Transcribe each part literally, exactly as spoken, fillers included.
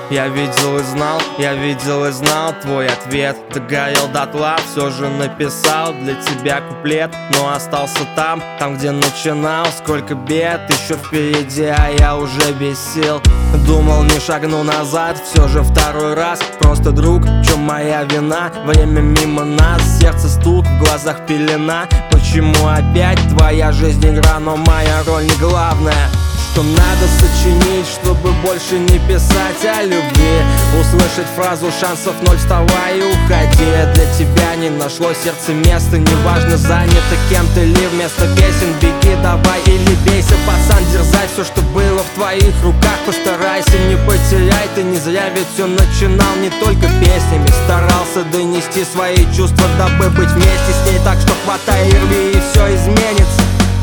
Я видел и знал, я видел и знал твой ответ. Догорел дотла, все же написал для тебя куплет. Но остался там, там где начинал. Сколько бед еще впереди, а я уже без сил. Думал, не шагну назад, все же второй раз. Просто друг, в чем моя вина? Время мимо нас, сердце стук, в глазах пелена. Почему опять твоя жизнь игра, но моя роль не главная? Что надо сочинить, чтобы больше не писать о любви? Услышать фразу «шансов ноль, вставай и уходи». Для тебя не нашло сердце места, неважно, занято кем-то ли. Вместо песен беги, давай или бейся, пацан, дерзай. Все, что было в твоих руках, постарайся, не потеряй. Ты не зря ведь все начинал не только песнями. Старался донести свои чувства, дабы быть вместе с ней. Так что хватай и рви, и все изменится.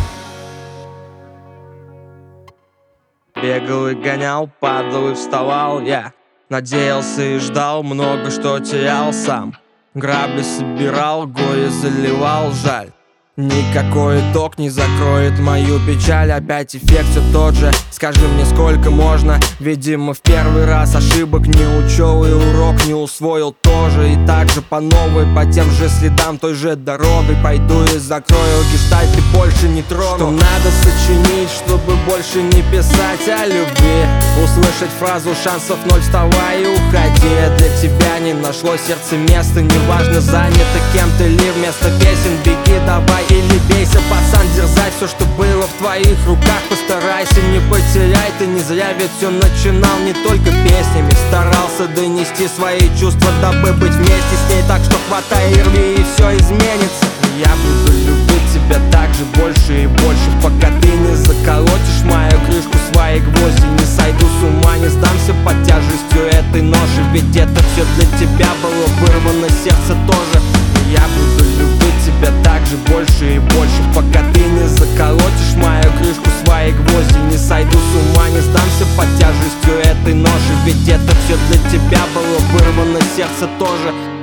Бегал и гонял, падал и вставал я. Надеялся и ждал, много что терял сам. Грабли собирал, горе заливал, жаль. Никакой итог не закроет мою печаль. Опять эффект все тот же. Скажи мне, сколько можно? Видимо, в первый раз ошибок не учел и урок не усвоил тоже. И так же по новой, по тем же следам, той же дорогой пойду и закрою гештальт и больше не трону. Что надо сочинить, чтобы больше не писать о любви? Услышать фразу «шансов ноль, вставай и уходи». Для тебя не нашло сердце места, неважно, занято кем-то ли. Вместо песен беги, давай или бейся, пацан, дерзай. Все, что было в твоих руках, постарайся, не потеряй. Ты не зря ведь все начинал не только песнями. Старался донести свои чувства, дабы быть вместе с ней. Так что хватай и рви, и все изменится. Я буду любить тебя так же больше и больше, пока ты не заколотишь мою крышку своей гвозди. Не сойду с ума, не сдамся под тяжестью этой ноши. Ведь это все для тебя было вырвано, сердце тоже. Я буду любить тебя так же больше и больше, пока ты не заколотишь мою крышку своей гвозди. Не сойду с ума, не сдамся под тяжестью этой ноши. Ведь это все для тебя было вырвано, сердце тоже.